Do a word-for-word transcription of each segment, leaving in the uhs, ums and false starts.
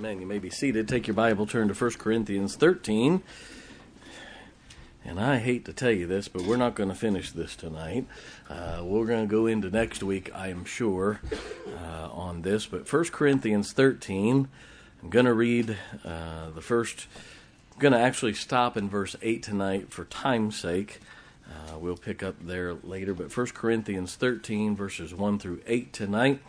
Amen. You may be seated. Take your Bible, turn to First Corinthians thirteen. And I hate to tell you this, but we're not going to finish this tonight. Uh, we're going to go into next week, I am sure, uh, on this. But First Corinthians thirteen, I'm going to read uh, the first, I'm going to actually stop in verse eight tonight for time's sake. Uh, we'll pick up there later. But First Corinthians thirteen, verses one through eight tonight.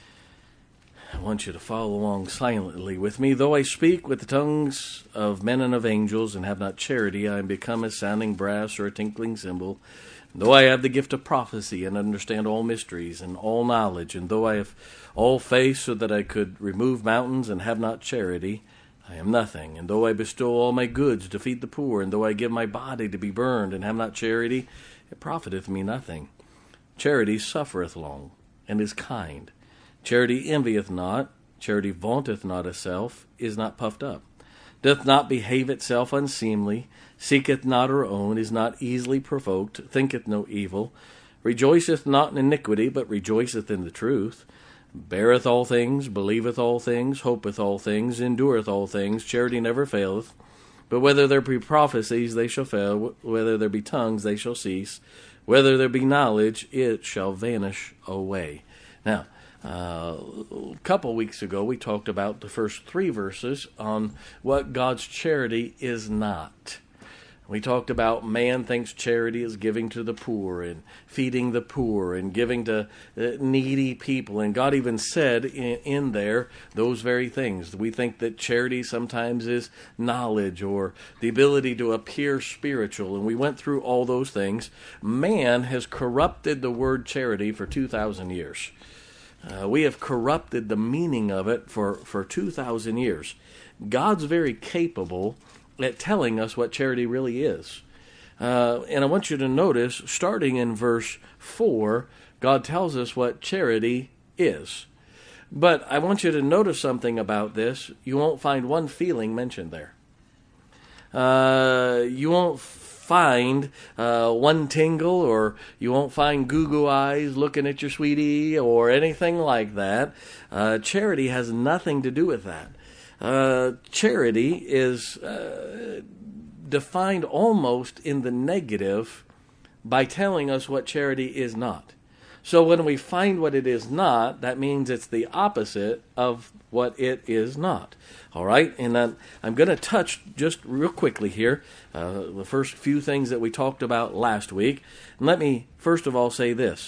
I want you to follow along silently with me. Though I speak with the tongues of men and of angels and have not charity, I am become as sounding brass or a tinkling cymbal. Though I have the gift of prophecy and understand all mysteries and all knowledge, and though I have all faith so that I could remove mountains and have not charity, I am nothing. And though I bestow all my goods to feed the poor, and though I give my body to be burned and have not charity, it profiteth me nothing. Charity suffereth long and is kind. Charity envieth not, charity vaunteth not itself, is not puffed up, doth not behave itself unseemly, seeketh not her own, is not easily provoked, thinketh no evil, rejoiceth not in iniquity, but rejoiceth in the truth, beareth all things, believeth all things, hopeth all things, endureth all things, charity never faileth. But whether there be prophecies, they shall fail, whether there be tongues, they shall cease, whether there be knowledge, it shall vanish away. Now, Uh, a couple weeks ago, we talked about the first three verses on what God's charity is not. We talked about man thinks charity is giving to the poor and feeding the poor and giving to uh, needy people. And God even said in, in there those very things. We think that charity sometimes is knowledge or the ability to appear spiritual. And we went through all those things. Man has corrupted the word charity for two thousand years. Uh, we have corrupted the meaning of it for, for two thousand years. God's very capable at telling us what charity really is. Uh, and I want you to notice, starting in verse four, God tells us what charity is. But I want you to notice something about this. You won't find one feeling mentioned there. Uh, you won't find uh, one tingle, or you won't find goo-goo eyes looking at your sweetie or anything like that. Uh, charity has nothing to do with that. Uh, charity is uh, defined almost in the negative by telling us what charity is not. So when we find what it is not, that means it's the opposite of what it is not. All right? And I'm, I'm going to touch just real quickly here uh, the first few things that we talked about last week. And let me first of all say this.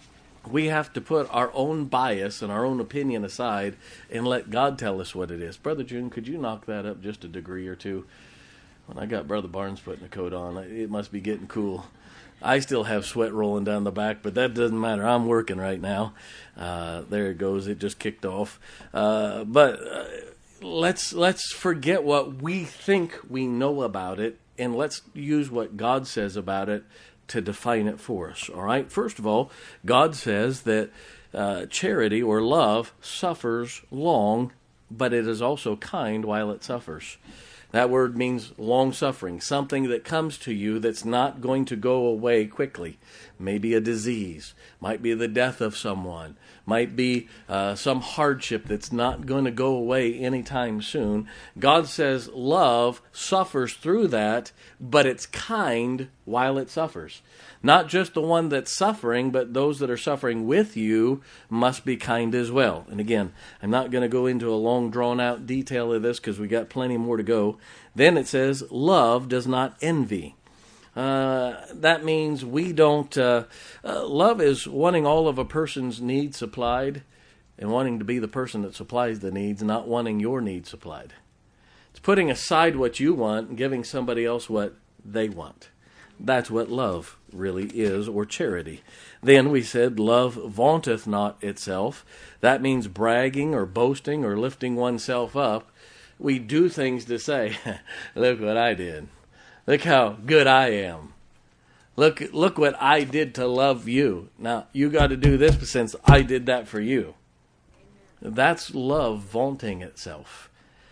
We have to put our own bias and our own opinion aside and let God tell us what it is. Brother June, could you knock that up just a degree or two? When I got Brother Barnes putting a coat on, it must be getting cool. I still have sweat rolling down the back, but that doesn't matter. I'm working right now. Uh, there it goes. It just kicked off. Uh, but uh, let's let's forget what we think we know about it, and let's use what God says about it to define it for us. All right? First of all, God says that uh, charity or love suffers long, but it is also kind while it suffers. That word means long-suffering, something that comes to you that's not going to go away quickly. Maybe a disease, might be the death of someone, might be uh, some hardship that's not going to go away anytime soon. God says love suffers through that, but it's kind while it suffers. Not just the one that's suffering, but those that are suffering with you must be kind as well. And again, I'm not going to go into a long drawn-out detail of this because we got plenty more to go. Then it says, love does not envy. Uh, that means we don't, uh, uh, love is wanting all of a person's needs supplied and wanting to be the person that supplies the needs, not wanting your needs supplied. It's putting aside what you want and giving somebody else what they want. That's what love really is, or charity. Then we said, love vaunteth not itself. That means bragging or boasting or lifting oneself up. We do things to say, look what I did. Look how good I am. Look, look what I did to love you. Now, you got to do this since I did that for you. That's love vaunting itself.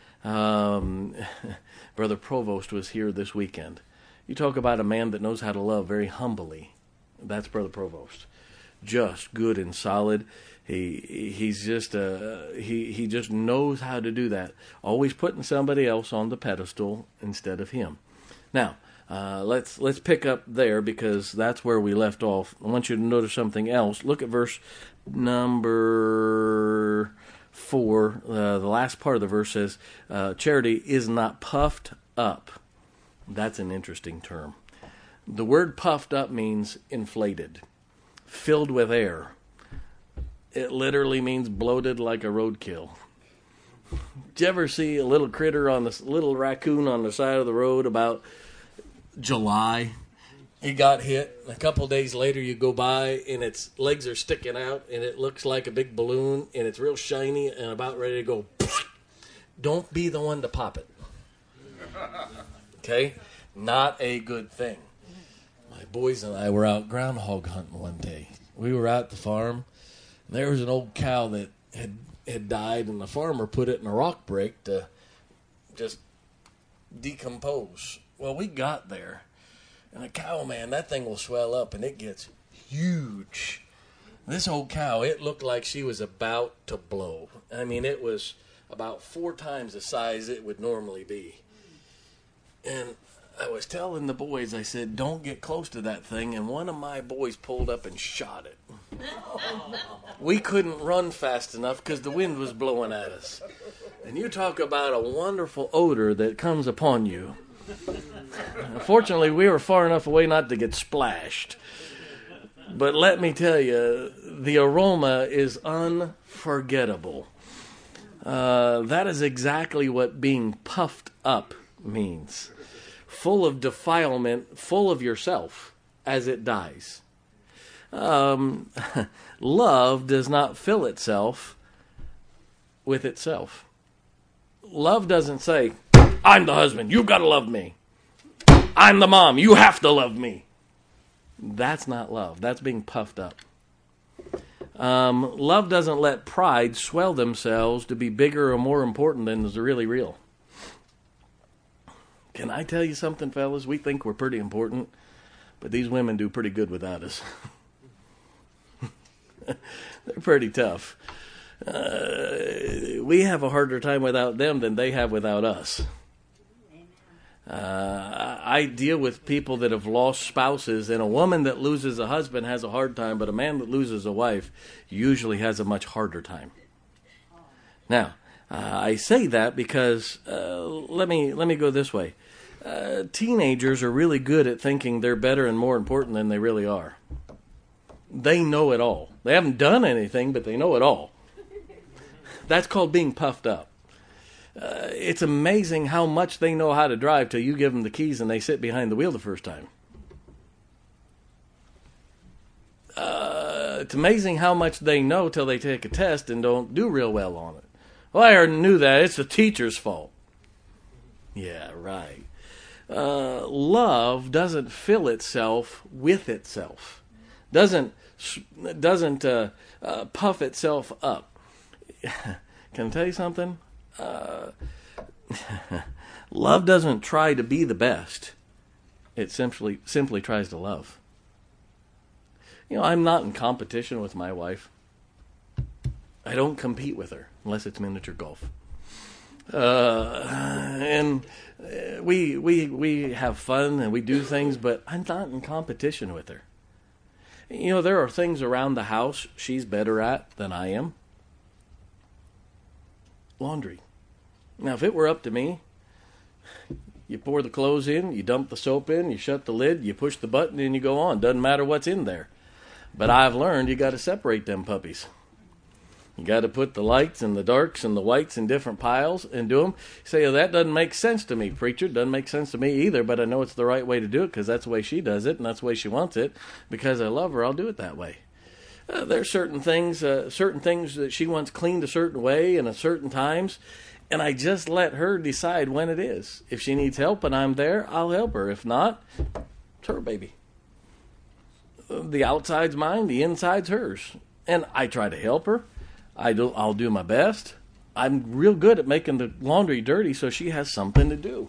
Um, Brother Provost was here this weekend. You talk about a man that knows how to love very humbly. That's Brother Provost. just good and solid. He he's just uh, he he just knows how to do that. Always putting somebody else on the pedestal instead of him. Now uh, let's let's pick up there because that's where we left off. I want you to notice something else. Look at verse number four. Uh, the last part of the verse says, uh, "Charity is not puffed up." That's an interesting term. The word "puffed up" means inflated, filled with air. It literally means bloated like a roadkill. Did you ever see a little critter on the little raccoon on the side of the road about July? He got hit. A couple of days later, you go by and its legs are sticking out, and it looks like a big balloon, and it's real shiny and about ready to go. Don't be the one to pop it. Okay, not a good thing. My boys and I were out groundhog hunting one day. We were out at the farm. There was an old cow that had had died, and the farmer put it in a rock break to just decompose. Well, we got there, and a cow, man, that thing will swell up, and it gets huge. This old cow, it looked like she was about to blow. I mean, it was about four times the size it would normally be. And I was telling the boys, I said, don't get close to that thing, and one of my boys pulled up and shot it. We couldn't run fast enough because the wind was blowing at us. And you talk about a wonderful odor that comes upon you. Fortunately, we were far enough away not to get splashed. But let me tell you, the aroma is unforgettable. Uh, that is exactly what being puffed up means. Full of defilement, full of yourself as it dies. Um, love does not fill itself with itself. Love doesn't say, I'm the husband, you've got to love me. I'm the mom, you have to love me. That's not love. That's being puffed up. Um, love doesn't let pride swell themselves to be bigger or more important than is really real. Can I tell you something, fellas? We think we're pretty important, but these women do pretty good without us. They're pretty tough. Uh, we have a harder time without them than they have without us. Uh, I deal with people that have lost spouses, and a woman that loses a husband has a hard time, but a man that loses a wife usually has a much harder time. Now, uh, I say that because uh, let me let me go this way. Uh, teenagers are really good at thinking they're better and more important than they really are. They know it all. They haven't done anything, but they know it all. That's called being puffed up. Uh, it's amazing how much they know how to drive till you give them the keys and they sit behind the wheel the first time. Uh, it's amazing how much they know till they take a test and don't do real well on it. Well, I already knew that. It's the teacher's fault. Yeah, right. Uh, love doesn't fill itself with itself. Doesn't doesn't uh, uh, puff itself up. Can I tell you something? Uh, love doesn't try to be the best. It simply simply tries to love. You know, I'm not in competition with my wife. I don't compete with her unless it's miniature golf. Uh, and we we we have fun and we do things, but I'm not in competition with her. You know, there are things around the house she's better at than I am. Laundry. Now, if it were up to me, you pour the clothes in, you dump the soap in, you shut the lid, you push the button, and you go on. Doesn't matter what's in there. But I've learned you got to separate them puppies. You got to put the lights and the darks and the whites in different piles and do them. You say, oh, that doesn't make sense to me, preacher. Doesn't make sense to me either, but I know it's the right way to do it because that's the way she does it and that's the way she wants it. Because I love her, I'll do it that way. Uh, there are certain things, uh, certain things that she wants cleaned a certain way and at certain times, and I just let her decide when it is. If she needs help and I'm there, I'll help her. If not, it's her baby. The outside's mine, the inside's hers, and I try to help her. I do. I'll do my best. I'm real good at making the laundry dirty so she has something to do.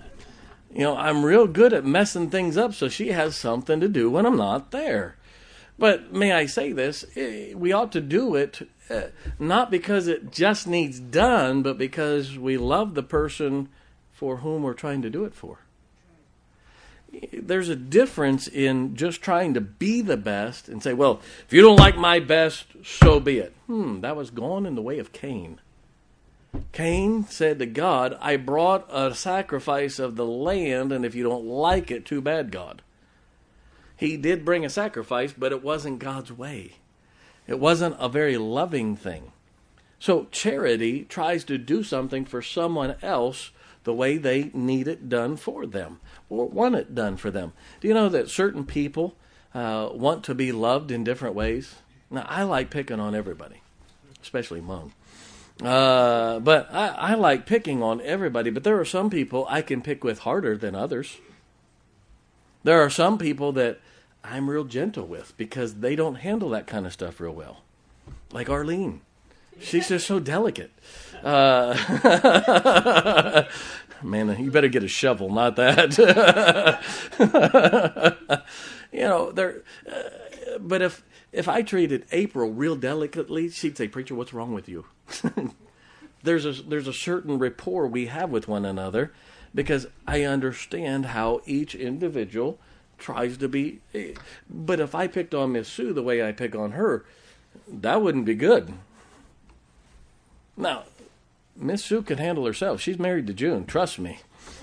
You know, I'm real good at messing things up so she has something to do when I'm not there. But may I say this, we ought to do it uh, not because it just needs done, but because we love the person for whom we're trying to do it for. There's a difference in just trying to be the best and say, well, if you don't like my best, so be it. Hmm, that was gone in the way of Cain. Cain said to God, I brought a sacrifice of the land, and if you don't like it, too bad, God. He did bring a sacrifice, but it wasn't God's way. It wasn't a very loving thing. So charity tries to do something for someone else the way they need it done for them or want it done for them. Do you know that certain people uh, want to be loved in different ways? Now, I like picking on everybody, especially Mom. Uh, but I, I like picking on everybody, but there are some people I can pick with harder than others. There are some people that I'm real gentle with because they don't handle that kind of stuff real well. Like Arlene. She's just so delicate. Uh, man, you better get a shovel, not that. you know, there. Uh, but if if I treated April real delicately, she'd say, "Preacher, what's wrong with you?" there's a there's a certain rapport we have with one another because I understand how each individual tries to be. But if I picked on Miss Sue the way I pick on her, that wouldn't be good. Now, Miss Sue can handle herself. She's married to June, trust me.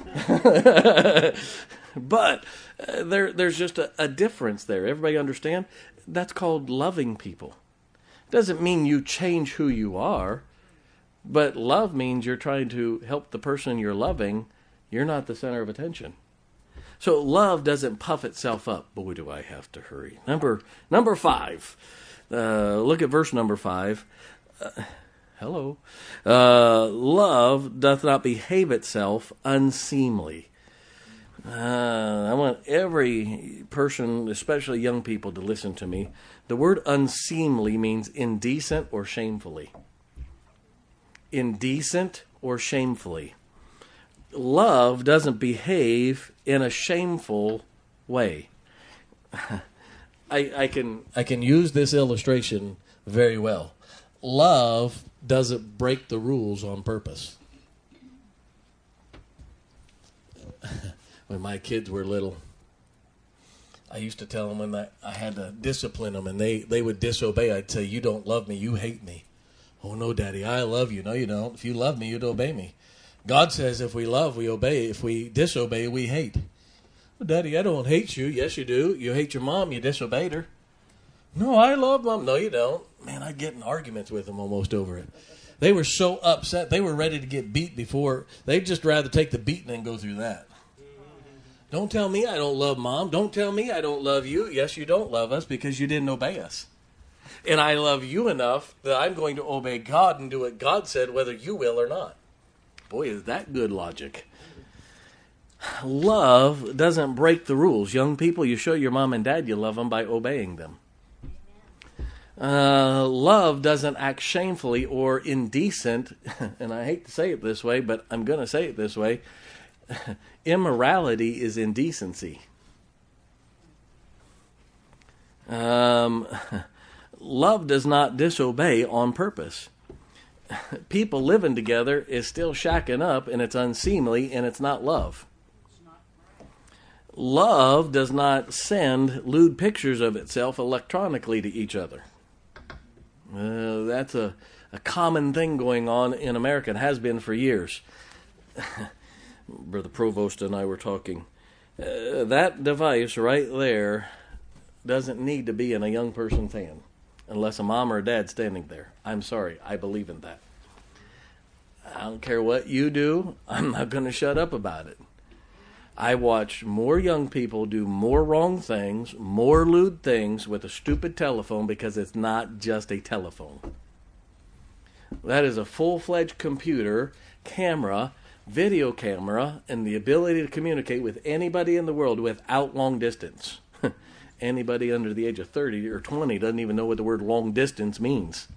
But uh, there, there's just a, a difference there. Everybody understand? That's called loving people. Doesn't mean you change who you are, but love means you're trying to help the person you're loving. You're not the center of attention. So love doesn't puff itself up. Boy, do I have to hurry. Number number five. Uh, look at verse number five. Uh, hello. Uh, love doth not behave itself unseemly. Uh, I want every person, especially young people, to listen to me. The word unseemly means indecent or shamefully. Indecent or shamefully. Love doesn't behave in a shameful way. I, I can I can use this illustration very well. Love doesn't break the rules on purpose. When my kids were little, I used to tell them when I, I had to discipline them and they, they would disobey. I'd say, you don't love me, you hate me. Oh, no, Daddy, I love you. No, you don't. If you love me, you'd obey me. God says if we love, we obey. If we disobey, we hate. Well, Daddy, I don't hate you. Yes, you do. You hate your mom. You disobeyed her. No, I love Mom. No, you don't. Man, I'd get in arguments with them almost over it. They were so upset. They were ready to get beat before. They'd just rather take the beating than go through that. Don't tell me I don't love Mom. Don't tell me I don't love you. Yes, you don't love us because you didn't obey us. And I love you enough that I'm going to obey God and do what God said, whether you will or not. Boy, is that good logic. Love doesn't break the rules. Young people, you show your mom and dad you love them by obeying them. Uh, love doesn't act shamefully or indecent, and I hate to say it this way, but I'm going to say it this way. Immorality is indecency. Um, love does not disobey on purpose. People living together is still shacking up, and it's unseemly, and it's not love. Love does not send lewd pictures of itself electronically to each other. Uh, that's a, a common thing going on in America. It has been for years. Brother Provost and I were talking. Uh, that device right there doesn't need to be in a young person's hand unless a mom or a dad's standing there. I'm sorry, I believe in that. I don't care what you do, I'm not going to shut up about it. I watch more young people do more wrong things, more lewd things with a stupid telephone because it's not just a telephone. That is a full-fledged computer, camera, video camera, and the ability to communicate with anybody in the world without long distance. Anybody under the age of thirty or twenty doesn't even know what the word long distance means.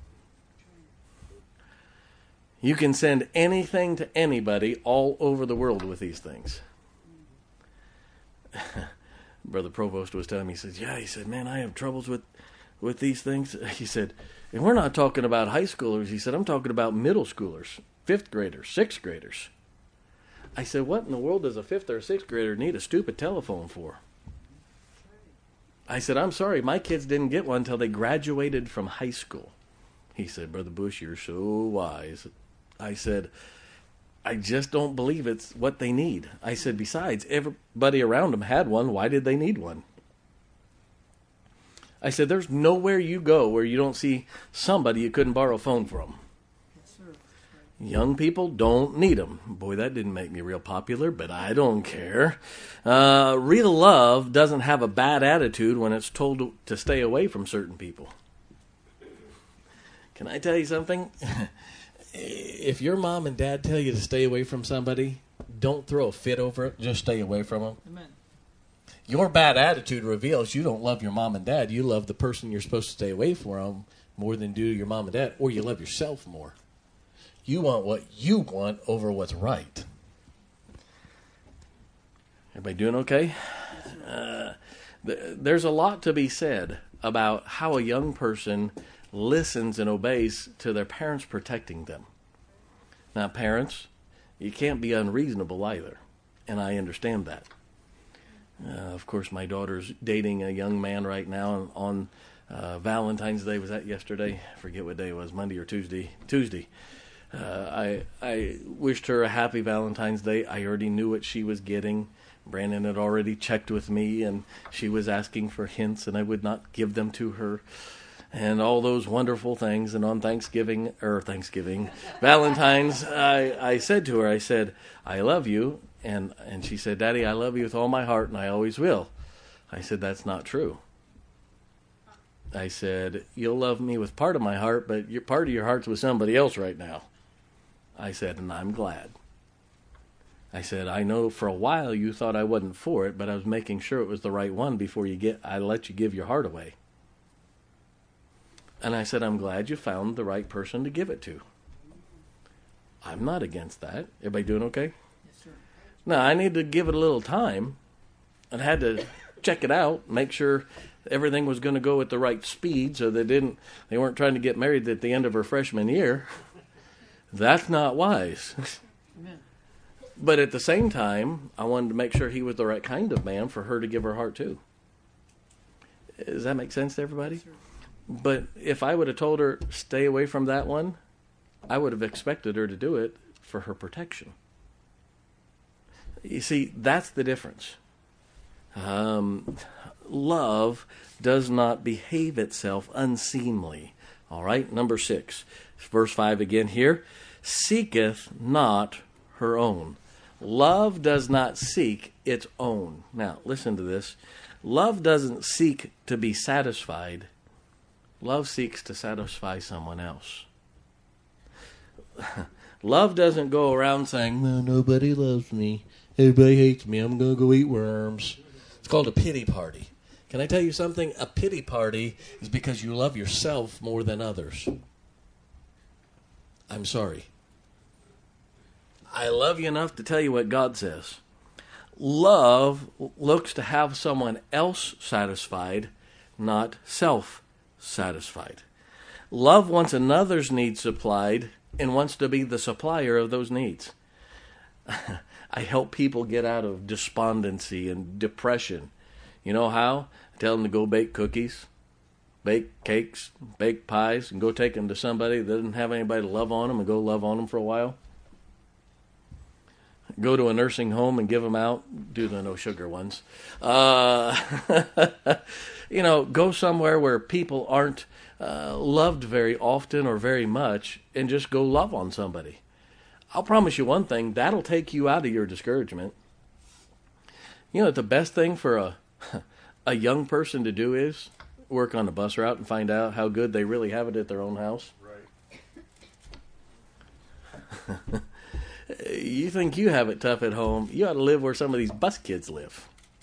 You can send anything to anybody all over the world with these things. Brother Provost was telling me, he says, yeah, he said, man, I have troubles with, with these things. He said, and we're not talking about high schoolers. He said, I'm talking about middle schoolers, fifth graders, sixth graders. I said, what in the world does a fifth or a sixth grader need a stupid telephone for? I said, I'm sorry, my kids didn't get one until they graduated from high school. He said, Brother Bush, you're so wise. I said, I just don't believe it's what they need. I said, besides, everybody around them had one. Why did they need one? I said, there's nowhere you go where you don't see somebody you couldn't borrow a phone from. Yes, sir. Young people don't need them. Boy, that didn't make me real popular, but I don't care. Uh, real love doesn't have a bad attitude when it's told to, to stay away from certain people. Can I tell you something? If your mom and dad tell you to stay away from somebody, don't throw a fit over it. Just stay away from them. Amen. Your bad attitude reveals you don't love your mom and dad. You love the person you're supposed to stay away from more than do your mom and dad, or you love yourself more. You want what you want over what's right. Everybody doing okay? Uh, th- there's a lot to be said about how a young person listens and obeys to their parents protecting them. Now, parents, you can't be unreasonable either, and I understand that. Uh, of course, my daughter's dating a young man right now on uh, Valentine's Day. Was that yesterday? I forget what day it was, Monday or Tuesday. Tuesday. Uh, I I wished her a happy Valentine's Day. I already knew what she was getting. Brandon had already checked with me, and she was asking for hints, and I would not give them to her. And all those wonderful things. And on Thanksgiving, or Thanksgiving, Valentine's, I, I said to her, I said, I love you. And, and she said, Daddy, I love you with all my heart, and I always will. I said, that's not true. I said, you'll love me with part of my heart, but your, part of your heart's with somebody else right now. I said, and I'm glad. I said, I know for a while you thought I wasn't for it, but I was making sure it was the right one before you get, I let you give your heart away. And I said, I'm glad you found the right person to give it to. I'm not against that. Everybody doing okay? Yes, sir. Now, I need to give it a little time. I had to check it out, make sure everything was going to go at the right speed so they didn't, they weren't trying to get married at the end of her freshman year. That's not wise. Amen. But at the same time, I wanted to make sure he was the right kind of man for her to give her heart to. Does that make sense to everybody? Yes, sir. But if I would have told her, stay away from that one, I would have expected her to do it for her protection. You see, that's the difference. Um, love does not behave itself unseemly. All right, number six. Verse five again here. Seeketh not her own. Love does not seek its own. Now, listen to this. Love doesn't seek to be satisfied. Love seeks to satisfy someone else. Love doesn't go around saying, no, nobody loves me. Everybody hates me. I'm going to go eat worms. It's called a pity party. Can I tell you something? A pity party is because you love yourself more than others. I'm sorry. I love you enough to tell you what God says. Love looks to have someone else satisfied, not self satisfied. Love wants another's needs supplied and wants to be the supplier of those needs. I help people get out of despondency and depression. You know how? I tell them to go bake cookies, bake cakes, bake pies, and go take them to somebody that doesn't have anybody to love on them and go love on them for a while. Go to a nursing home and give them out. Do the no sugar ones. Uh, you know, go somewhere where people aren't uh, loved very often or very much and just go love on somebody. I'll promise you one thing, that'll take you out of your discouragement. You know, the best thing for a a young person to do is work on a bus route and find out how good they really have it at their own house. Right. You think you have it tough at home, you ought to live where some of these bus kids live.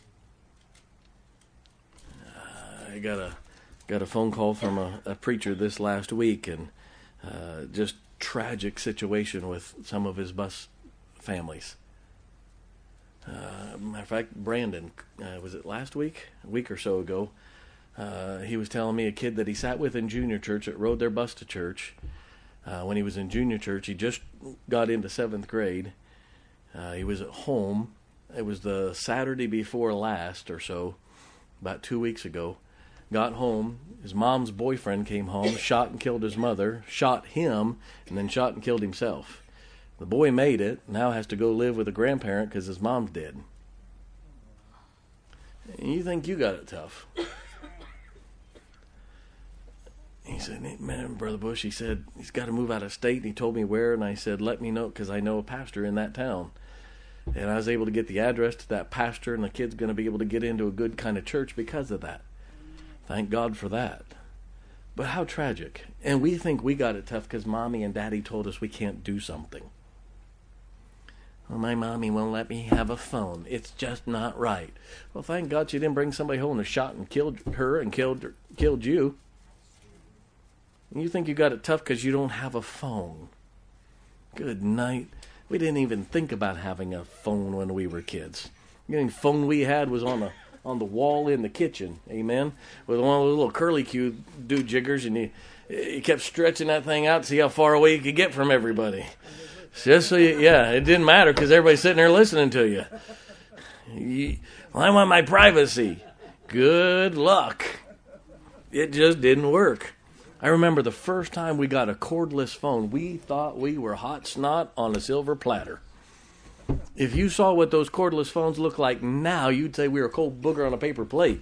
Uh, I got a got a phone call from a, a preacher this last week, and uh, just tragic situation with some of his bus families. Uh, matter of fact, Brandon, uh, was it last week? A week or so ago, uh, he was telling me a kid that he sat with in junior church that rode their bus to church. Uh, when he was in junior church, he just got into seventh grade. Uh, he was at home. It was the Saturday before last or so, about two weeks ago. Got home. His mom's boyfriend came home, shot and killed his mother, shot him, and then shot and killed himself. The boy made it, now has to go live with a grandparent because his mom's dead. And you think you got it tough. He said, man, Brother Bush, he said, he's got to move out of state. And he told me where, and I said, let me know, because I know a pastor in that town. And I was able to get the address to that pastor, and the kid's going to be able to get into a good kind of church because of that. Thank God for that. But how tragic. And we think we got it tough because Mommy and Daddy told us we can't do something. Well, my mommy won't let me have a phone. It's just not right. Well, thank God she didn't bring somebody home and shot and killed her and killed her, killed you. You think you got it tough because you don't have a phone. Good night. We didn't even think about having a phone when we were kids. The only phone we had was on the on the wall in the kitchen. Amen. With one of those little curly Q do jiggers, and you you kept stretching that thing out to see how far away you could get from everybody. Just so you, yeah, it didn't matter because everybody's sitting there listening to you. you. Well, I want my privacy. Good luck. It just didn't work. I remember the first time we got a cordless phone, we thought we were hot snot on a silver platter. If you saw what those cordless phones look like now, you'd say we were a cold booger on a paper plate.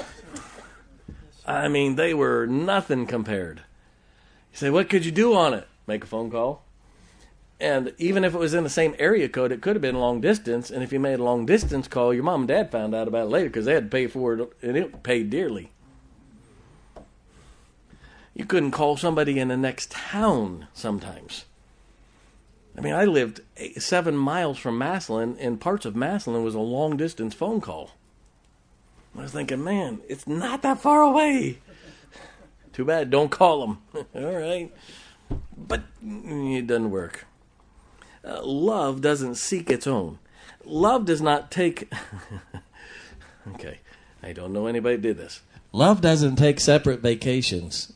I mean, they were nothing compared. You say, what could you do on it? Make a phone call. And even if it was in the same area code, it could have been long distance. And if you made a long distance call, your mom and dad found out about it later because they had to pay for it, and it paid dearly. You couldn't call somebody in the next town sometimes. I mean, I lived eight, seven miles from Massillon, and parts of Massillon was a long-distance phone call. I was thinking, man, it's not that far away. Too bad, don't call them. All right. But it doesn't work. Uh, love doesn't seek its own. Love does not take... okay, I don't know anybody did this. Love doesn't take separate vacations.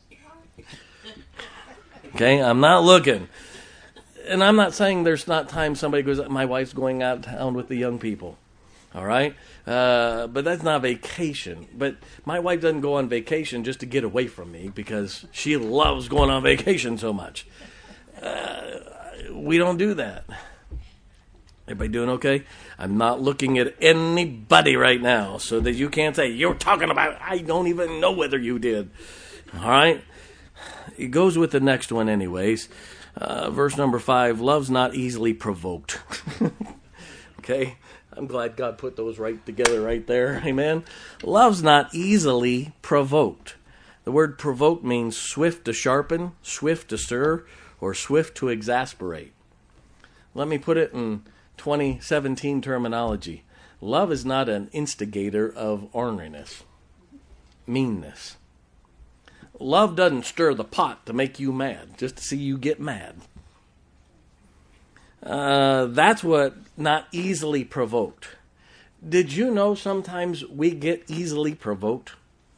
Okay, I'm not looking. And I'm not saying there's not times somebody goes, my wife's going out of town with the young people. All right? Uh, but that's not vacation. But my wife doesn't go on vacation just to get away from me because she loves going on vacation so much. Uh, we don't do that. Everybody doing okay? I'm not looking at anybody right now so that you can't say, you're talking about, I don't even know whether you did. All right? It goes with the next one anyways. Uh, verse number five, love's not easily provoked. Okay? I'm glad God put those right together right there. Amen? Love's not easily provoked. The word provoke means swift to sharpen, swift to stir, or swift to exasperate. Let me put it in twenty seventeen terminology. Love is not an instigator of orneriness, meanness. Love doesn't stir the pot to make you mad, just to see you get mad. Uh, that's what not easily provoked. Did you know sometimes we get easily provoked?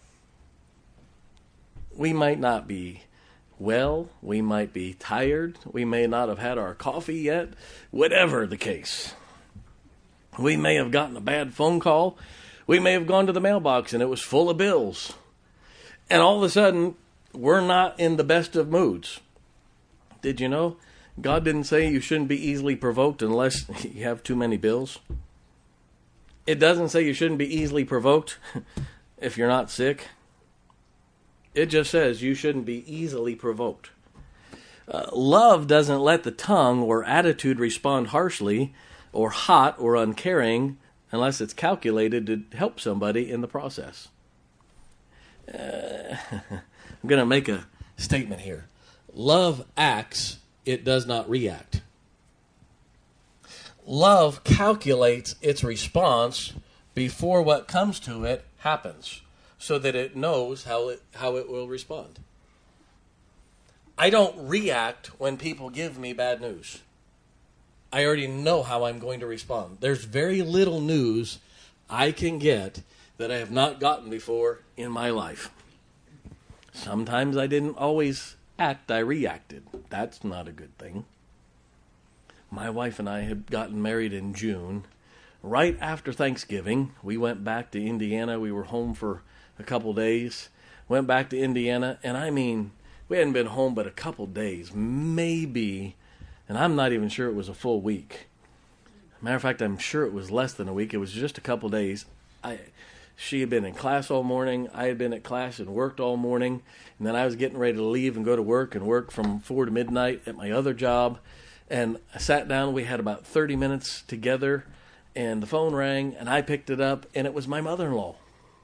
We might not be well, we might be tired, we may not have had our coffee yet, whatever the case. We may have gotten a bad phone call, we may have gone to the mailbox and it was full of bills. And all of a sudden, we're not in the best of moods. Did you know? God didn't say you shouldn't be easily provoked unless you have too many bills. It doesn't say you shouldn't be easily provoked if you're not sick. It just says you shouldn't be easily provoked. Uh, love doesn't let the tongue or attitude respond harshly or hot or uncaring unless it's calculated to help somebody in the process. Uh, I'm going to make a statement here. Love acts, it does not react. Love calculates its response before what comes to it happens, so that it knows how it how it will respond. I don't react when people give me bad news. I already know how I'm going to respond. There's very little news I can get that I have not gotten before in my life. Sometimes I didn't always act, I reacted. That's not a good thing. My wife and I had gotten married in June. Right after Thanksgiving, we went back to Indiana. We were home for a couple days. Went back to Indiana, and I mean, we hadn't been home but a couple days, maybe, and I'm not even sure it was a full week. Matter of fact, I'm sure it was less than a week. It was just a couple days. I, she had been in class all morning. I had been at class and worked all morning, and then I was getting ready to leave and go to work and work from four to midnight at my other job. And I sat down. We had about thirty minutes together, and the phone rang, and I picked it up, and it was my mother-in-law.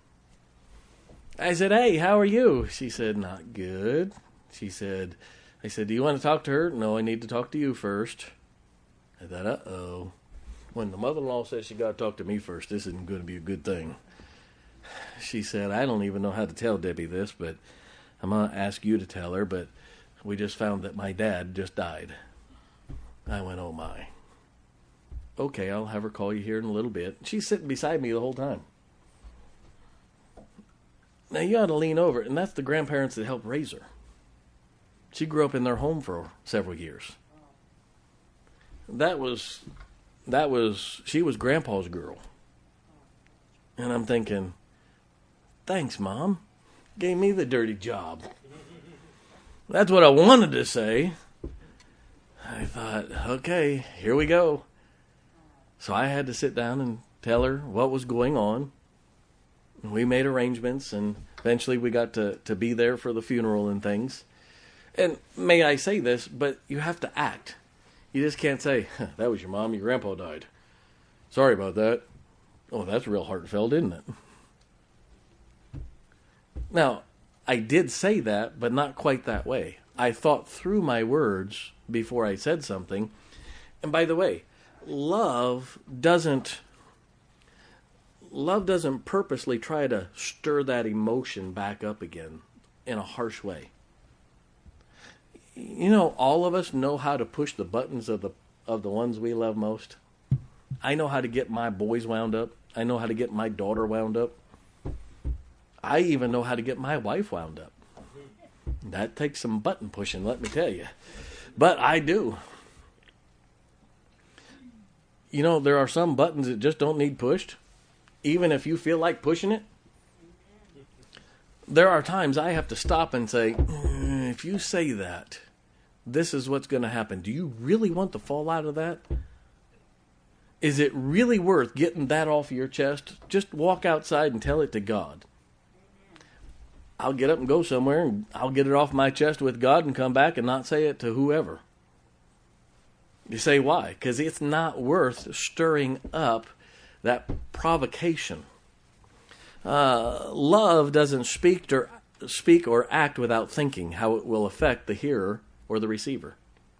I said, "Hey, how are you?" She said, "Not good." She said, I said, "Do you want to talk to her?" "No, I need to talk to you first." I thought, uh-oh. When the mother-in-law says she got to talk to me first, this isn't going to be a good thing. She said, "I don't even know how to tell Debbie this, but I'm going to ask you to tell her, but we just found that my dad just died." I went, "Oh, my." "Okay, I'll have her call you here in a little bit." She's sitting beside me the whole time. Now, you ought to lean over, and that's the grandparents that helped raise her. She grew up in their home for several years. That was, that was, she was Grandpa's girl. And I'm thinking, thanks, Mom. Gave me the dirty job. That's what I wanted to say. I thought, okay, here we go. So I had to sit down and tell her what was going on. We made arrangements, and eventually we got to, to be there for the funeral and things. And may I say this, but you have to act. You just can't say, "That was your mom, your grandpa died. Sorry about that." Oh, that's real heartfelt, isn't it? Now, I did say that, but not quite that way. I thought through my words before I said something. And by the way, love doesn't love doesn't purposely try to stir that emotion back up again in a harsh way. You know, all of us know how to push the buttons of the of the ones we love most. I know how to get my boys wound up. I know how to get my daughter wound up. I even know how to get my wife wound up. That takes some button pushing, let me tell you. But I do. You know, there are some buttons that just don't need pushed, even if you feel like pushing it. There are times I have to stop and say, mm, if you say that, this is what's going to happen. Do you really want to fall out of that? Is it really worth getting that off your chest? Just walk outside and tell it to God. I'll get up and go somewhere, and I'll get it off my chest with God and come back and not say it to whoever. You say why? Because it's not worth stirring up that provocation. Uh, love doesn't speak or speak or act without thinking how it will affect the hearer or the receiver.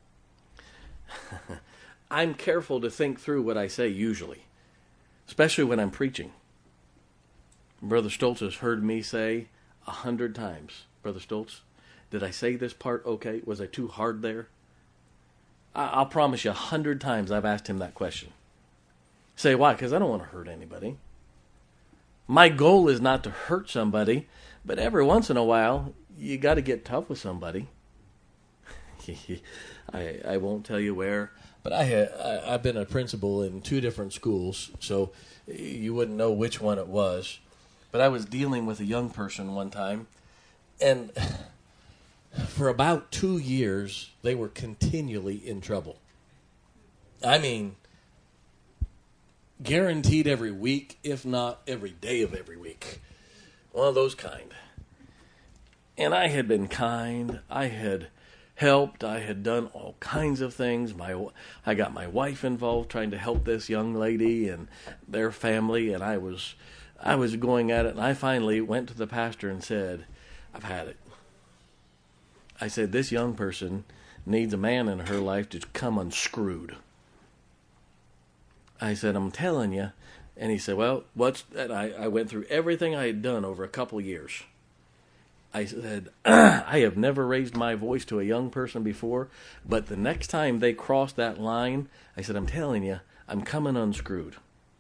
I'm careful to think through what I say usually, especially when I'm preaching. Brother Stoltz has heard me say a hundred times, "Brother Stoltz, did I say this part okay? Was I too hard there?" I- I'll promise you a hundred times I've asked him that question. Say why? Because I don't want to hurt anybody. My goal is not to hurt somebody, but every once in a while, you got to get tough with somebody. I I won't tell you where, but I, had, I I've been a principal in two different schools, so you wouldn't know which one it was. But I was dealing with a young person one time, and for about two years, they were continually in trouble. I mean, guaranteed every week, if not every day of every week. One of those kind. And I had been kind. I had helped. I had done all kinds of things. My, I got my wife involved trying to help this young lady and their family, and I was, I was going at it. And I finally went to the pastor and said, "I've had it." I said, "This young person needs a man in her life to come unscrewed." I said, "I'm telling you." And he said, "Well, what's that?" I, I went through everything I had done over a couple years. I said, I have never raised my voice to a young person before, but the next time they cross that line, I said, I'm telling you, I'm coming unscrewed.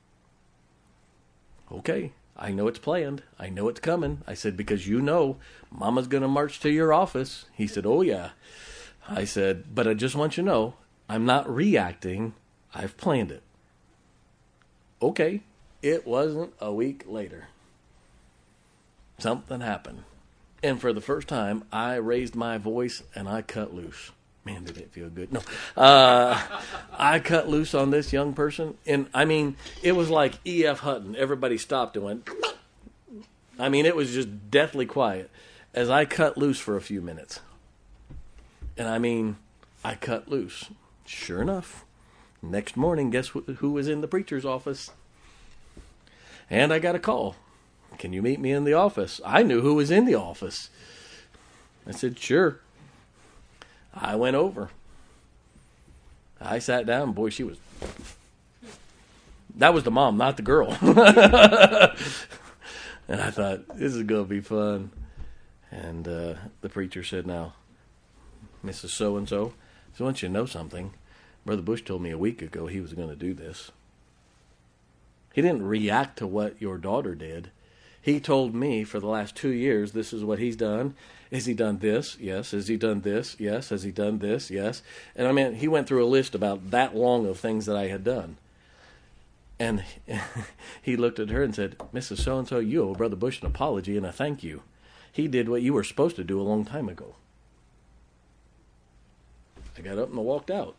Okay, I know it's planned. I know it's coming. I said, because you know, Mama's going to march to your office. He said, oh, yeah. I said, but I just want you to know, I'm not reacting. I've planned it. Okay, it wasn't a week later. Something happened. And for the first time, I raised my voice and I cut loose. Man, did it feel good. No. Uh, I cut loose on this young person. And, I mean, it was like E F. Hutton. Everybody stopped and went. I mean, it was just deathly quiet as I cut loose for a few minutes. And, I mean, I cut loose. Sure enough, next morning, guess who, who was in the preacher's office? And I got a call. Can you meet me in the office? I knew who was in the office. I said, sure. I went over. I sat down. Boy, she was... That was the mom, not the girl. And I thought, this is going to be fun. And uh, the preacher said, now, Missus So-and-so, so I want you to know something. Brother Bush told me a week ago he was going to do this. He didn't react to what your daughter did. He told me for the last two years, this is what he's done. Has he done this? Yes. Has he done this? Yes. Has he done this? Yes. And I mean, he went through a list about that long of things that I had done. And he looked at her and said, Missus So-and-so, you owe Brother Bush an apology and a thank you. He did what you were supposed to do a long time ago. I got up and I walked out.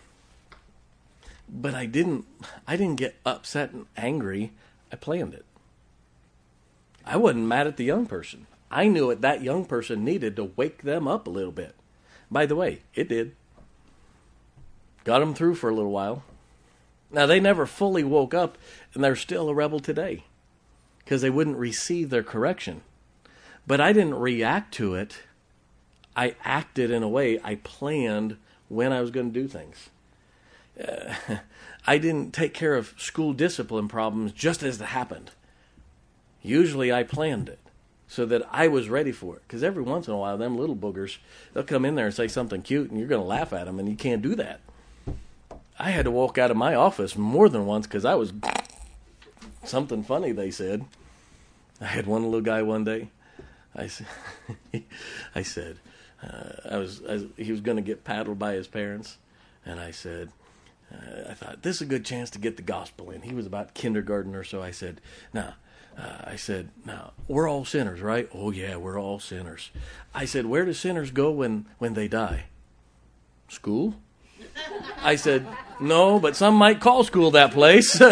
But I didn't, I didn't get upset and angry. I planned it. I wasn't mad at the young person. I knew what that young person needed to wake them up a little bit. By the way, it did. Got them through for a little while. Now, they never fully woke up, and they're still a rebel today because they wouldn't receive their correction. But I didn't react to it. I acted in a way I planned when I was going to do things. Uh, I didn't take care of school discipline problems just as it happened. Usually I planned it so that I was ready for it. Because every once in a while, them little boogers, they'll come in there and say something cute, and you're going to laugh at them, and you can't do that. I had to walk out of my office more than once because I was something funny they said. I had one little guy one day. I, I said, uh, I was, I, he was going to get paddled by his parents, and I said, uh, I thought, this is a good chance to get the gospel in. He was about kindergarten or so. I said, now, Uh, I said, now, we're all sinners, right? Oh, yeah, we're all sinners. I said, where do sinners go when, when they die? School? I said, no, but some might call school that place.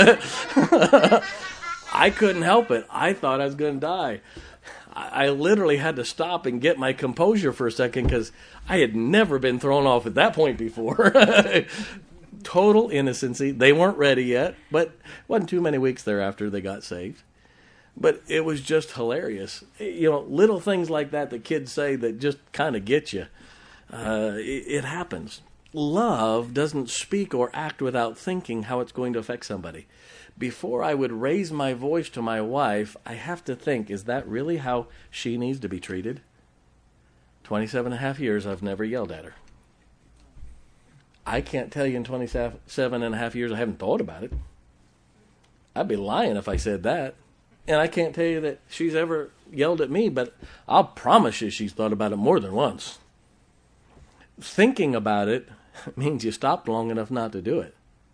I couldn't help it. I thought I was going to die. I, I literally had to stop and get my composure for a second because I had never been thrown off at that point before. Total innocency. They weren't ready yet, but wasn't too many weeks thereafter they got saved. But it was just hilarious. You know, little things like that that kids say that just kind of get you. Uh, it, it happens. Love doesn't speak or act without thinking how it's going to affect somebody. Before I would raise my voice to my wife, I have to think, is that really how she needs to be treated? twenty-seven and a half years, I've never yelled at her. I can't tell you in twenty-seven and a half years I haven't thought about it. I'd be lying if I said that. And I can't tell you that she's ever yelled at me, but I'll promise you she's thought about it more than once. Thinking about it means you stopped long enough not to do it.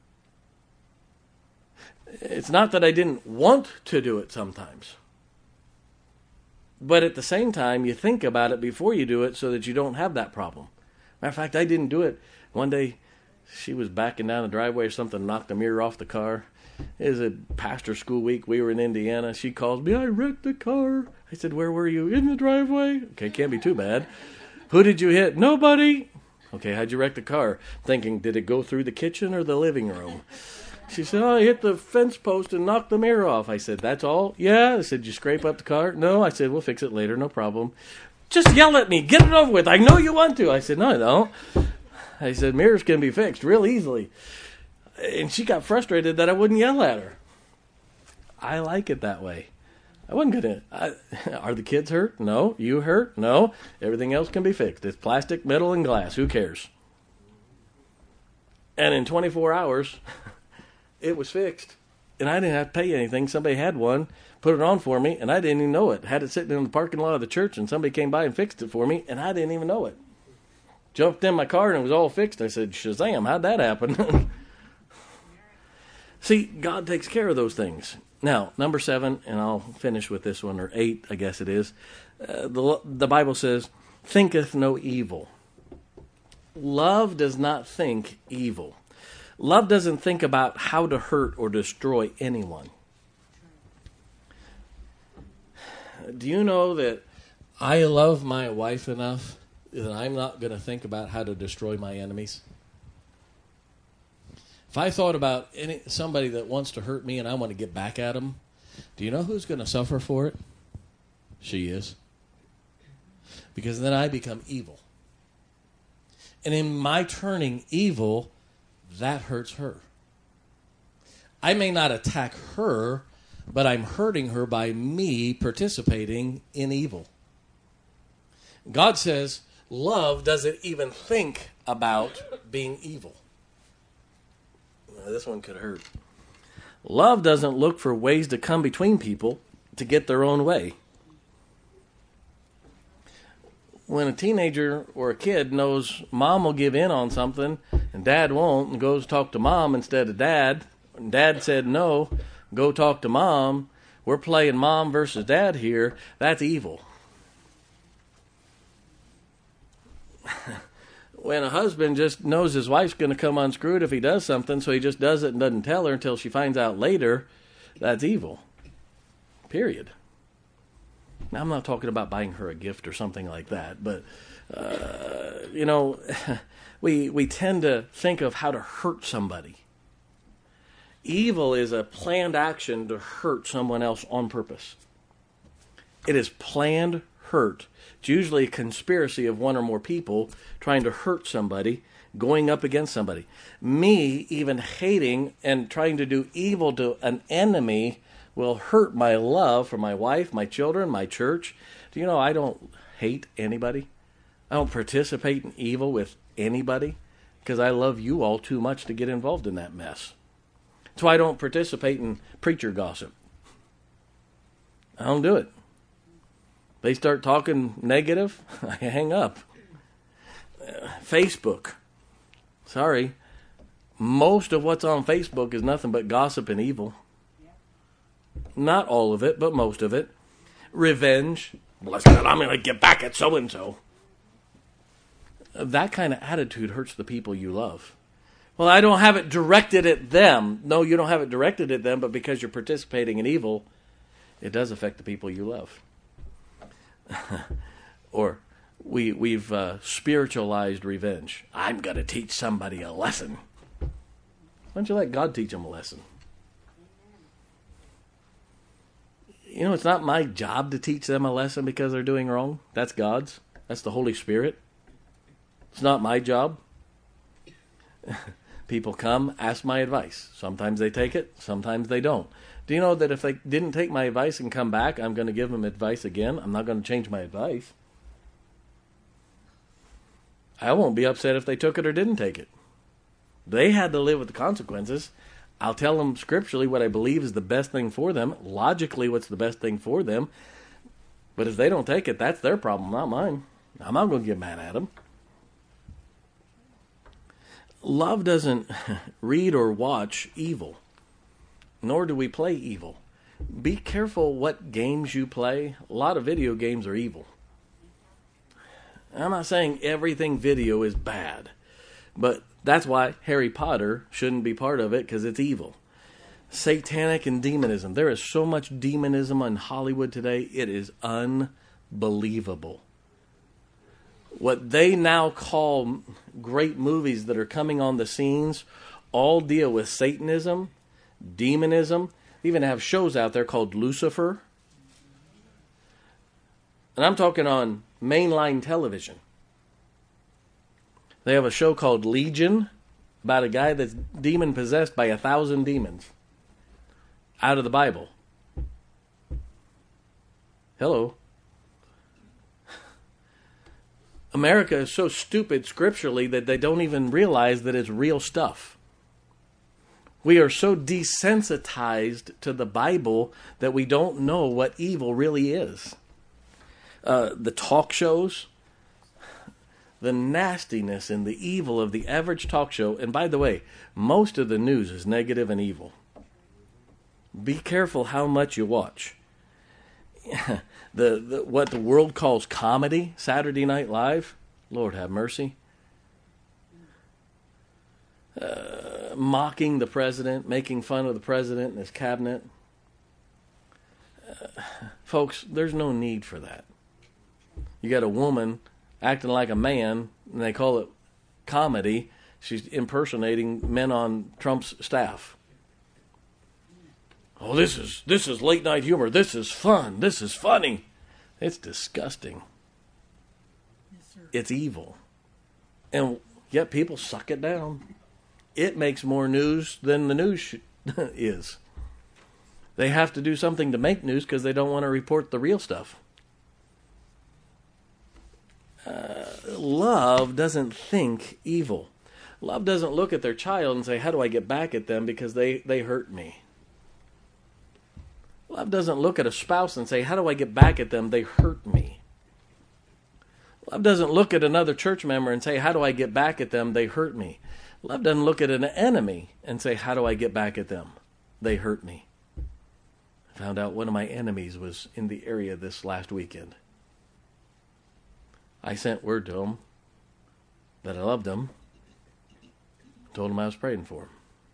It's not that I didn't want to do it sometimes. But at the same time, you think about it before you do it so that you don't have that problem. Matter of fact, I didn't do it. One day, she was backing down the driveway or something, knocked the mirror off the car. It was a pastor school week. We were in Indiana. She calls me, I wrecked the car. I said, where were you? In the driveway. Okay, can't be too bad. Who did you hit? Nobody. Okay, how'd you wreck the car? Thinking, did it go through the kitchen or the living room? She said, oh, I hit the fence post and knocked the mirror off. I said, that's all? Yeah. I said, did you scrape up the car? No. I said, we'll fix it later. No problem. Just yell at me. Get it over with. I know you want to. I said, no, I don't. I said, mirrors can be fixed real easily. And she got frustrated that I wouldn't yell at her. I like it that way. I wasn't going to. Are the kids hurt? No. You hurt? No. Everything else can be fixed. It's plastic, metal, and glass. Who cares? And in twenty-four hours, it was fixed. And I didn't have to pay anything. Somebody had one, put it on for me, and I didn't even know it. Had it sitting in the parking lot of the church, and somebody came by and fixed it for me, and I didn't even know it. Jumped in my car, and it was all fixed. I said, Shazam, how'd that happen? See, God takes care of those things. Now, number seven, and I'll finish with this one, or eight, I guess it is. Uh, the, the Bible says, thinketh no evil. Love does not think evil. Love doesn't think about how to hurt or destroy anyone. Do you know that I love my wife enough that I'm not going to think about how to destroy my enemies? If I thought about any somebody that wants to hurt me and I want to get back at them, do you know who's going to suffer for it? She is. Because then I become evil. And in my turning evil, that hurts her. I may not attack her, but I'm hurting her by me participating in evil. God says love doesn't even think about being evil. Now, this one could hurt. Love doesn't look for ways to come between people to get their own way. When a teenager or a kid knows mom will give in on something and dad won't and goes talk to mom instead of dad, and dad said no, go talk to mom, we're playing mom versus dad here, that's evil. When a husband just knows his wife's going to come unscrewed if he does something, so he just does it and doesn't tell her until she finds out later, that's evil. Period. Now, I'm not talking about buying her a gift or something like that, but, uh, you know, we we tend to think of how to hurt somebody. Evil is a planned action to hurt someone else on purpose. It is planned hurt. It's usually a conspiracy of one or more people trying to hurt somebody, going up against somebody. Me even hating and trying to do evil to an enemy will hurt my love for my wife, my children, my church. Do you know I don't hate anybody? I don't participate in evil with anybody because I love you all too much to get involved in that mess. That's why I don't participate in preacher gossip. I don't do it. They start talking negative, I hang up. Uh, Facebook. Sorry. Most of what's on Facebook is nothing but gossip and evil. Not all of it, but most of it. Revenge. Listen, I'm going to get back at so-and-so. That kind of attitude hurts the people you love. Well, I don't have it directed at them. No, you don't have it directed at them, but because you're participating in evil, it does affect the people you love. Or we, we've uh, spiritualized revenge. I'm going to teach somebody a lesson. Why don't you let God teach them a lesson? You know, it's not my job to teach them a lesson because they're doing wrong. That's God's. That's the Holy Spirit. It's not my job. People come, ask my advice. Sometimes they take it, sometimes they don't. Do you know that if they didn't take my advice and come back, I'm going to give them advice again? I'm not going to change my advice. I won't be upset if they took it or didn't take it. They had to live with the consequences. I'll tell them scripturally what I believe is the best thing for them, logically what's the best thing for them. But if they don't take it, that's their problem, not mine. I'm not going to get mad at them. Love doesn't read or watch evil, nor do we play evil. Be careful what games you play. A lot of video games are evil. I'm not saying everything video is bad, but that's why Harry Potter shouldn't be part of it, because it's evil. Satanic and demonism. There is so much demonism in Hollywood today, it is unbelievable. What they now call great movies that are coming on the scenes all deal with Satanism, demonism. They even have shows out there called Lucifer. And I'm talking on mainline television. They have a show called Legion about a guy that's demon-possessed by a thousand demons out of the Bible. Hello. America is so stupid scripturally that they don't even realize that it's real stuff. We are so desensitized to the Bible that we don't know what evil really is. Uh, the talk shows, the nastiness and the evil of the average talk show. And by the way, most of the news is negative and evil. Be careful how much you watch. the, the what the world calls comedy, Saturday Night Live, Lord have mercy. Uh, mocking the president, making fun of the president and his cabinet. Uh, folks, there's no need for that. You got a woman acting like a man, and they call it comedy. She's impersonating men on Trump's staff. Oh, this is this is late night humor. This is fun. This is funny. It's disgusting. Yes, sir. It's evil. And yet people suck it down. It makes more news than the news sh- is. They have to do something to make news because they don't want to report the real stuff. Uh, love doesn't think evil. Love doesn't look at their child and say, how do I get back at them because they, they hurt me? Love doesn't look at a spouse and say, how do I get back at them? They hurt me. Love doesn't look at another church member and say, how do I get back at them? They hurt me. Love doesn't look at an enemy and say, how do I get back at them? They hurt me. I found out one of my enemies was in the area this last weekend. I sent word to him that I loved him. Told him I was praying for him.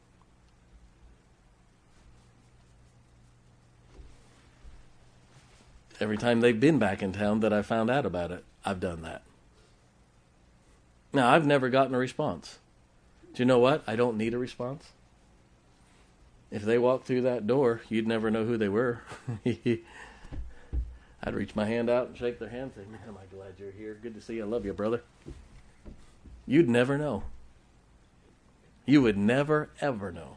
Every time they've been back in town that I found out about it, I've done that. Now, I've never gotten a response. Do you know what? I don't need a response. If they walked through that door, you'd never know who they were. I'd reach my hand out and shake their hand and say, man, am I glad you're here. Good to see you. I love you, brother. You'd never know. You would never, ever know.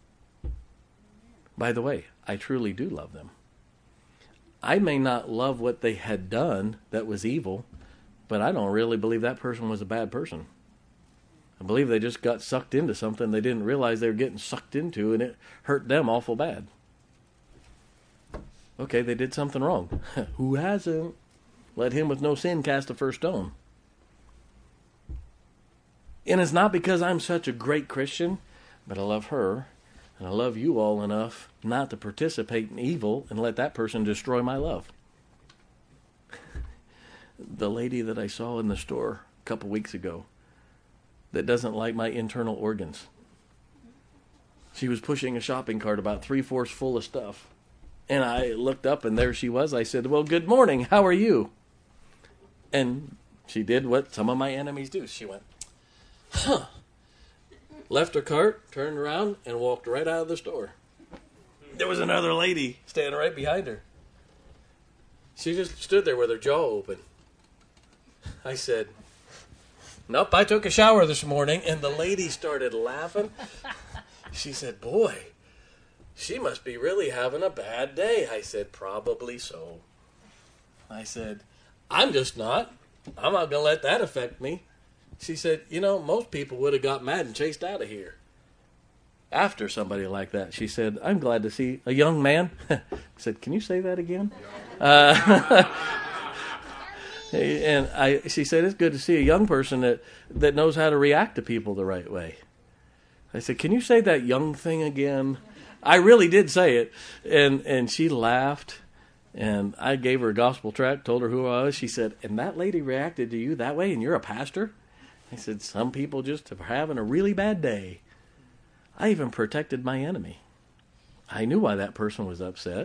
By the way, I truly do love them. I may not love what they had done that was evil, but I don't really believe that person was a bad person. I believe they just got sucked into something they didn't realize they were getting sucked into, and it hurt them awful bad. Okay, they did something wrong. Who hasn't? Let him with no sin cast the first stone. And it's not because I'm such a great Christian, but I love her, and I love you all enough not to participate in evil and let that person destroy my love. The lady that I saw in the store a couple weeks ago that doesn't like my internal organs. She was pushing a shopping cart about three-fourths full of stuff. And I looked up, and there she was. I said, well, good morning. How are you? And she did what some of my enemies do. She went, huh. Left her cart, turned around, and walked right out of the store. There was another lady standing right behind her. She just stood there with her jaw open. I said, nope, I took a shower this morning, and the lady started laughing. She said, boy, she must be really having a bad day. I said, probably so. I said, I'm just not. I'm not going to let that affect me. She said, you know, most people would have got mad and chased out of here after somebody like that. She said, I'm glad to see a young man. I said, can you say that again? Uh, and I, she said, it's good to see a young person that, that knows how to react to people the right way. I said, can you say that young thing again? I really did say it. And, and she laughed. And I gave her a gospel tract, told her who I was. She said, and that lady reacted to you that way, and you're a pastor? I said, some people just are having a really bad day. I even protected my enemy. I knew why that person was upset.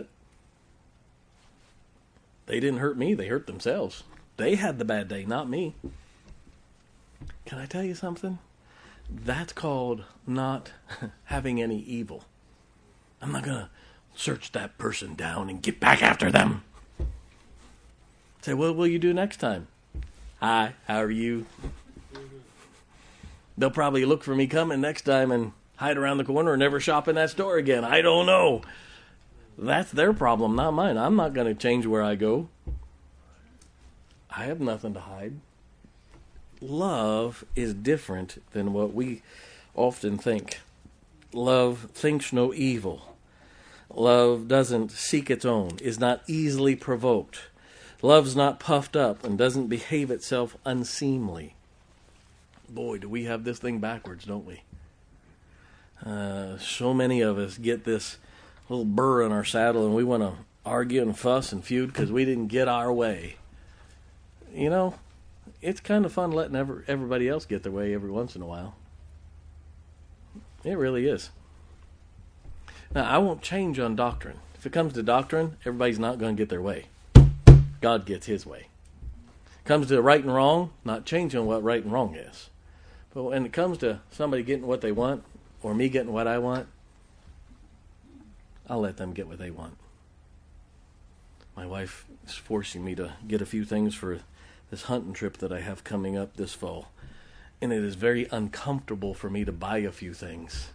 They didn't hurt me. They hurt themselves. They had the bad day, not me. Can I tell you something? That's called not having any evil. I'm not going to search that person down and get back after them. Say, what will you do next time? Hi, how are you? They'll probably look for me coming next time and hide around the corner and never shop in that store again. I don't know. That's their problem, not mine. I'm not going to change where I go. I have nothing to hide. Love is different than what we often think. Love thinks no evil. Love doesn't seek its own, is not easily provoked. Love's not puffed up and doesn't behave itself unseemly. Boy, do we have this thing backwards, don't we? Uh, so many of us get this little burr in our saddle and we want to argue and fuss and feud because we didn't get our way. You know, it's kind of fun letting every, everybody else get their way every once in a while. It really is. Now, I won't change on doctrine. If it comes to doctrine, everybody's not going to get their way. God gets his way. Comes to right and wrong, not changing what right and wrong is. But when it comes to somebody getting what they want, or me getting what I want, I'll let them get what they want. My wife is forcing me to get a few things for this hunting trip that I have coming up this fall. And it is very uncomfortable for me to buy a few things.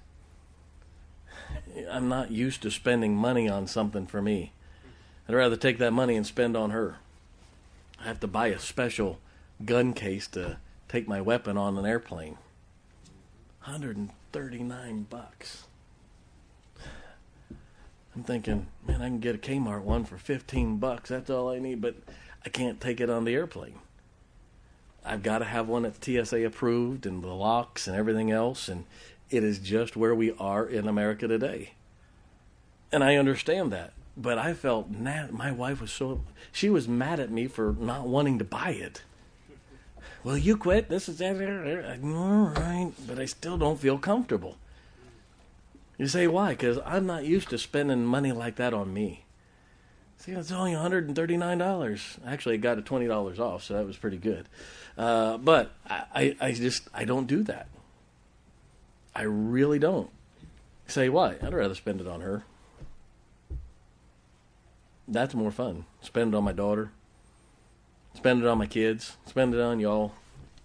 I'm not used to spending money on something for me. I'd rather take that money and spend on her. I have to buy a special gun case to take my weapon on an airplane. one hundred thirty-nine bucks. I'm thinking, man, I can get a Kmart one for fifteen bucks. That's all I need, but I can't take it on the airplane. I've got to have one that's T S A approved and the locks and everything else, and it is just where we are in America today. And I understand that, but I felt, na- my wife was so, she was mad at me for not wanting to buy it. Well, you quit, this is, all right, but I still don't feel comfortable. You say, why? Because I'm not used to spending money like that on me. See, it's only one hundred thirty-nine dollars. Actually, I got it twenty dollars off, so that was pretty good. Uh, but I, I, I just, I don't do that. I really don't. Say, why? I'd rather spend it on her. That's more fun. Spend it on my daughter. Spend it on my kids. Spend it on y'all.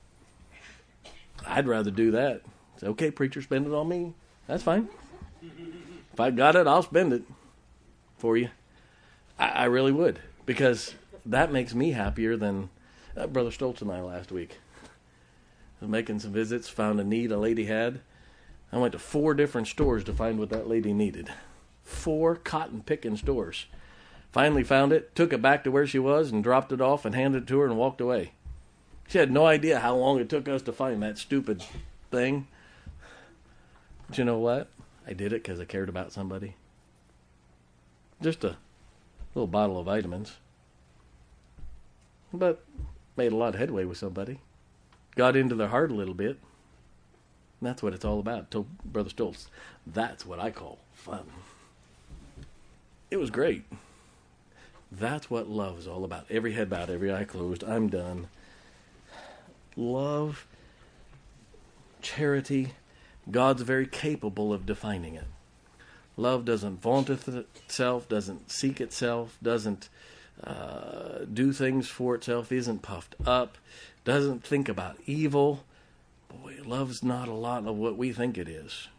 I'd rather do that. Say, okay, preacher, spend it on me. That's fine. If I got it, I'll spend it for you. I, I really would, because that makes me happier than uh, Brother Stoltz and I last week. I was making some visits, found a need a lady had. I went to four different stores to find what that lady needed. Four cotton-picking stores. Finally found it, took it back to where she was, and dropped it off and handed it to her and walked away. She had no idea how long it took us to find that stupid thing. But you know what? I did it because I cared about somebody. Just a little bottle of vitamins. But made a lot of headway with somebody. Got into their heart a little bit. And that's what it's all about. Told Brother Stoltz, that's what I call fun. It was great. That's what love is all about. Every head bowed, every eye closed. I'm done. Love, charity, God's very capable of defining it. Love doesn't vaunteth itself, doesn't seek itself, doesn't uh, do things for itself, isn't puffed up, doesn't think about evil. Boy, love's not a lot of what we think it is.